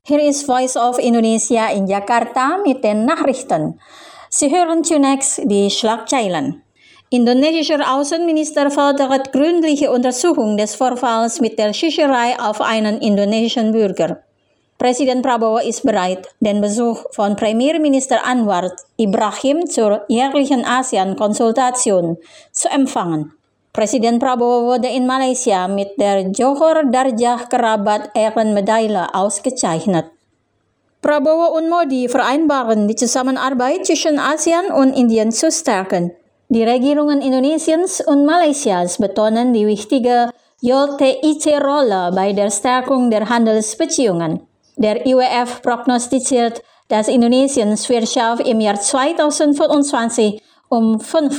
Hier ist Voice of Indonesia in Jakarta mit den Nachrichten. Sie hören zunächst die Schlagzeilen. Indonesischer Außenminister fordert gründliche Untersuchung des Vorfalls mit der Schießerei auf einen indonesischen Bürger. Präsident Prabowo ist bereit, den Besuch von Premierminister Anwar Ibrahim zur jährlichen ASEAN-Konsultation zu empfangen. Präsident Prabowo wurde in Malaysia mit der Johor Darjah Kerabat Ehrenmedaille ausgezeichnet. Prabowo und Modi vereinbaren, die Zusammenarbeit zwischen ASEAN und Indien zu stärken. Die Regierungen Indonesiens und Malaysias betonen die wichtige JTIC-Rolle bei der Stärkung der Handelsbeziehungen. Der IWF prognostiziert, dass Indonesiens Wirtschaft im Jahr 2025 um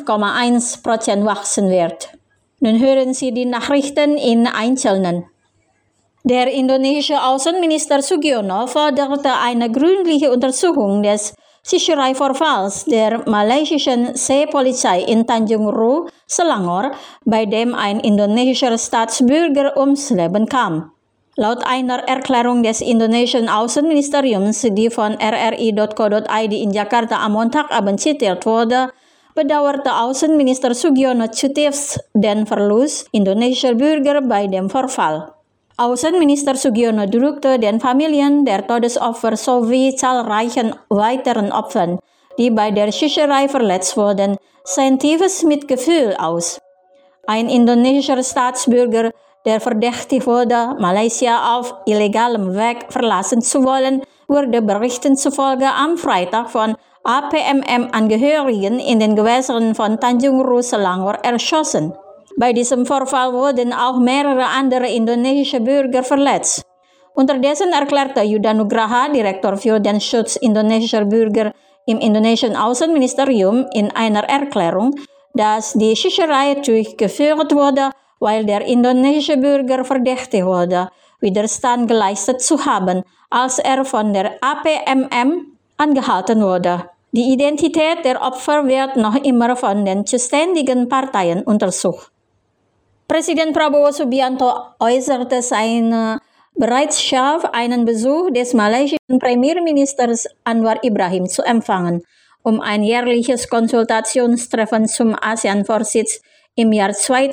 5,1% wachsen wird. Nun hören Sie die Nachrichten in Einzelnen. Der indonesische Außenminister Sugiono forderte eine gründliche Untersuchung des Schießereivorfalls der malaysischen Seepolizei in Tanjung Ru, Selangor, bei dem ein indonesischer Staatsbürger ums Leben kam. Laut einer Erklärung des indonesischen Außenministeriums, die von rri.co.id in Jakarta am Montagabend zitiert wurde, bedauerte Außenminister Sugiono zutiefst den Verlust indonesischer Bürger bei dem Vorfall. Außenminister Sugiono drückte den Familien der Todesopfer sowie zahlreichen weiteren Opfern, die bei der Schießerei verletzt wurden, sein tiefes Mitgefühl aus. Ein indonesischer Staatsbürger, der verdächtig wurde, Malaysia auf illegalem Weg verlassen zu wollen, wurde Berichten zufolge am Freitag von APMM-Angehörigen in den Gewässern von Tanjung Ru, Selangor erschossen. Bei diesem Vorfall wurden auch mehrere andere indonesische Bürger verletzt. Unterdessen erklärte Yuda Nugraha, Direktor für den Schutz indonesischer Bürger im indonesischen Außenministerium, in einer Erklärung, dass die Schießerei durchgeführt wurde, weil der indonesische Bürger verdächtigt wurde, Widerstand geleistet zu haben, als er von der APMM angehalten wurde. Die Identität der Opfer wird noch immer von den zuständigen Parteien untersucht. Präsident Prabowo Subianto äußerte seine Bereitschaft, einen Besuch des malaysischen Premierministers Anwar Ibrahim zu empfangen, um ein jährliches Konsultationstreffen zum ASEAN-Vorsitz im Jahr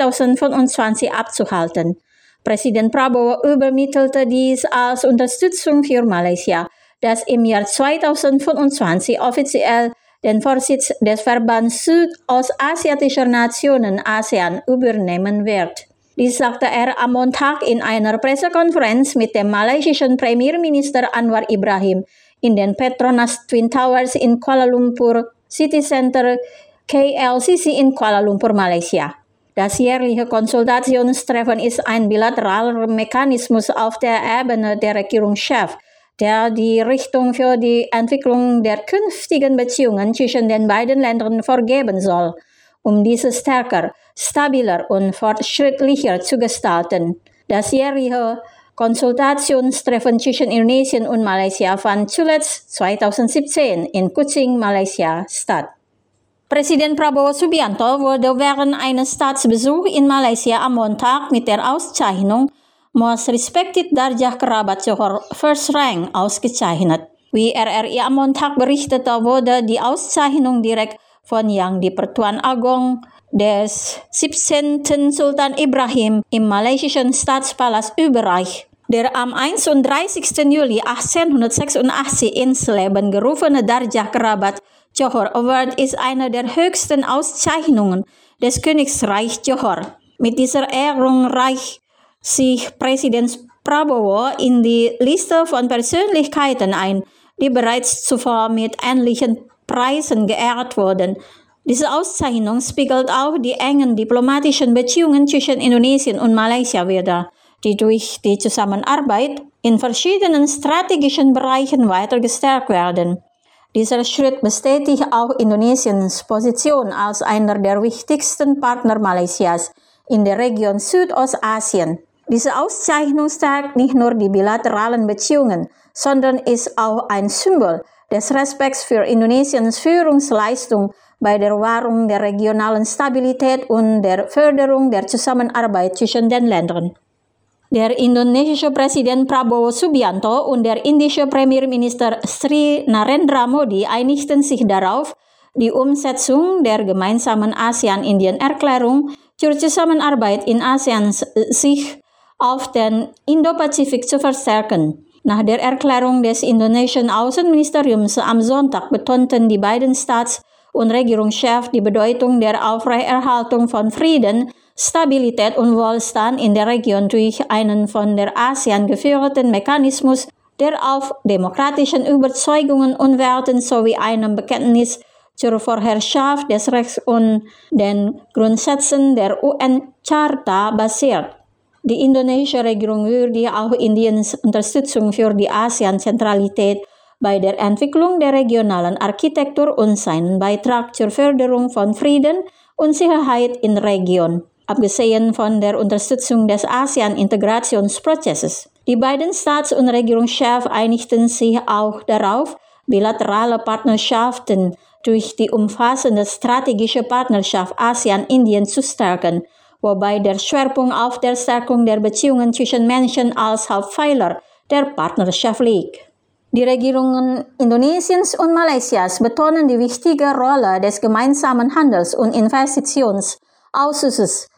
2025 abzuhalten. Präsident Prabowo übermittelte dies als Unterstützung für Malaysia, das im Jahr 2025 offiziell den Vorsitz des Verbands Südostasiatischer Nationen ASEAN übernehmen wird. Dies sagte er am Montag in einer Pressekonferenz mit dem malaysischen Premierminister Anwar Ibrahim in den Petronas Twin Towers in Kuala Lumpur City Center KLCC in Kuala Lumpur, Malaysia. Das jährliche Konsultationstreffen ist ein bilateraler Mechanismus auf der Ebene der Regierungschefs, der die Richtung für die Entwicklung der künftigen Beziehungen zwischen den beiden Ländern vorgeben soll, um diese stärker, stabiler und fortschrittlicher zu gestalten. Das jährliche Konsultationstreffen zwischen Indonesien und Malaysia fand zuletzt 2017 in Kuching, Malaysia statt. Präsident Prabowo Subianto wurde während eines Staatsbesuchs in Malaysia am Montag mit der Auszeichnung Most Respected Darjah Kerabat Johor First Rank ausgezeichnet. Wie RRI am Montag berichtete, wurde die Auszeichnung direkt von Yang di-Pertuan Agong des 17. Sultan Ibrahim im malaysischen Staatspalast überreicht. Der am 31. Juli 1886 ins Leben gerufene Darjah Kerabat Johor Award ist eine der höchsten Auszeichnungen des Königsreichs Johor. Mit dieser Ehrung reicht sich Präsident Prabowo in die Liste von Persönlichkeiten ein, die bereits zuvor mit ähnlichen Preisen geehrt wurden. Diese Auszeichnung spiegelt auch die engen diplomatischen Beziehungen zwischen Indonesien und Malaysia wider, die durch die Zusammenarbeit in verschiedenen strategischen Bereichen weiter gestärkt werden. Dieser Schritt bestätigt auch Indonesiens Position als einer der wichtigsten Partner Malaysias in der Region Südostasien. Diese Auszeichnung stärkt nicht nur die bilateralen Beziehungen, sondern ist auch ein Symbol des Respekts für Indonesiens Führungsleistung bei der Wahrung der regionalen Stabilität und der Förderung der Zusammenarbeit zwischen den Ländern. Der indonesische Präsident Prabowo Subianto und der indische Premierminister Sri Narendra Modi einigten sich darauf, die Umsetzung der gemeinsamen ASEAN-Indien-Erklärung zur Zusammenarbeit in ASEAN sich auf den Indo-Pazifik zu verstärken. Nach der Erklärung des indonesischen Außenministeriums am Sonntag betonten die beiden Staats- und Regierungschefs die Bedeutung der Aufrechterhaltung von Frieden, Stabilität und Wohlstand in der Region durch einen von der ASEAN geführten Mechanismus, der auf demokratischen Überzeugungen und Werten sowie einem Bekenntnis zur Vorherrschaft des Rechts und den Grundsätzen der UN-Charta basiert. Die indonesische Regierung würde auch Indiens Unterstützung für die ASEAN-Zentralität bei der Entwicklung der regionalen Architektur und seinen Beitrag zur Förderung von Frieden und Sicherheit in der Region, abgesehen von der Unterstützung des ASEAN-Integrationsprozesses. Die beiden Staats- und Regierungschefs einigten sich auch darauf, bilaterale Partnerschaften durch die umfassende strategische Partnerschaft ASEAN-Indien zu stärken, wobei der Schwerpunkt auf der Stärkung der Beziehungen zwischen Menschen als Hauptpfeiler der Partnerschaft liegt. Die Regierungen Indonesiens und Malaysias betonen die wichtige Rolle des gemeinsamen Handels- und Investitionsausschusses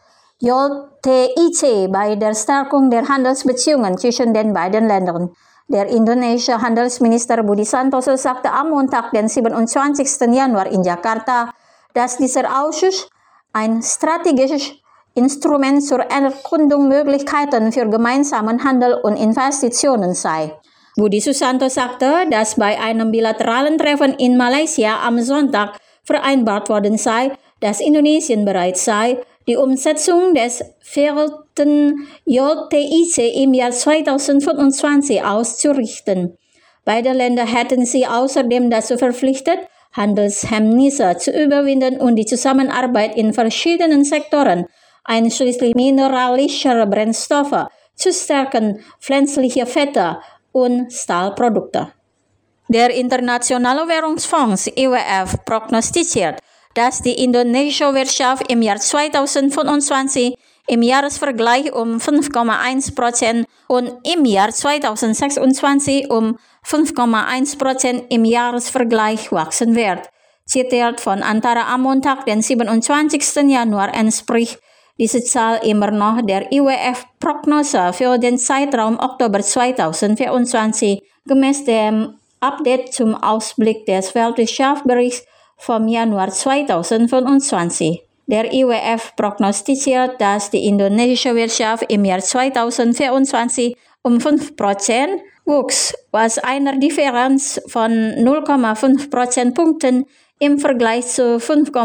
JTIC bei der Stärkung der Handelsbeziehungen zwischen den beiden Ländern. Der indonesische Handelsminister Budi Santoso sagte am Montag, den 27. Januar in Jakarta, dass dieser Ausschuss ein strategisches Instrument zur Erkundung Möglichkeiten für gemeinsamen Handel und Investitionen sei. Budi Susanto sagte, dass bei einem bilateralen Treffen in Malaysia am Sonntag vereinbart worden sei, dass Indonesien bereit sei, die Umsetzung des verfehlten JTIC im Jahr 2025 auszurichten. Beide Länder hätten sich außerdem dazu verpflichtet, Handelshemmnisse zu überwinden und die Zusammenarbeit in verschiedenen Sektoren, einschließlich mineralischer Brennstoffe, zu stärken, pflanzliche Fette und Stahlprodukte. Der Internationale Währungsfonds IWF prognostiziert, dass die indonesische Wirtschaft im Jahr 2025 im Jahresvergleich um 5,1% und im Jahr 2026 um 5,1% im Jahresvergleich wachsen wird. Zitiert von Antara am Montag, den 27. Januar, entspricht diese Zahl immer noch der IWF-Prognose für den Zeitraum Oktober 2024 gemäß dem Update zum Ausblick des Weltwirtschaftsberichts vom Januar 2025. Der IWF prognostiziert, dass die indonesische Wirtschaft im Jahr 2024 um 5% wuchs, was einer Differenz von 0,5 Prozentpunkten im Vergleich zu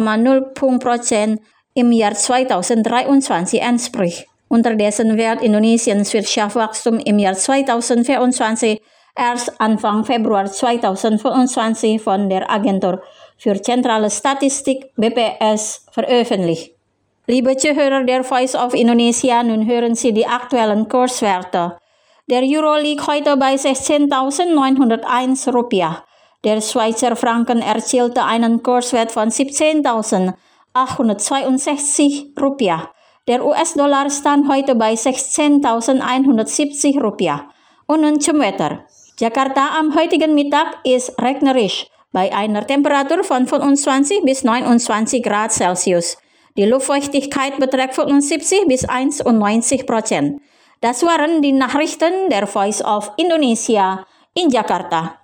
5,0% im Jahr 2023 entspricht. Unterdessen wird Indonesiens Wirtschaftswachstum im Jahr 2024 erst Anfang Februar 2025 von der Agentur für Zentrale Statistik BPS veröffentlicht. Liebe Zuhörer der Voice of Indonesia, nun hören Sie die aktuellen Kurswerte. Der Euro liegt heute bei 16.901 Rupiah. Der Schweizer Franken erzielte einen Kurswert von 17.862 Rupiah. Der US-Dollar stand heute bei 16.170 Rupiah. Und nun zum Wetter. Jakarta am heutigen Mittag ist regnerisch bei einer Temperatur von 25 bis 29 Grad Celsius. Die Luftfeuchtigkeit beträgt 75 bis 91%. Das waren die Nachrichten der Voice of Indonesia in Jakarta.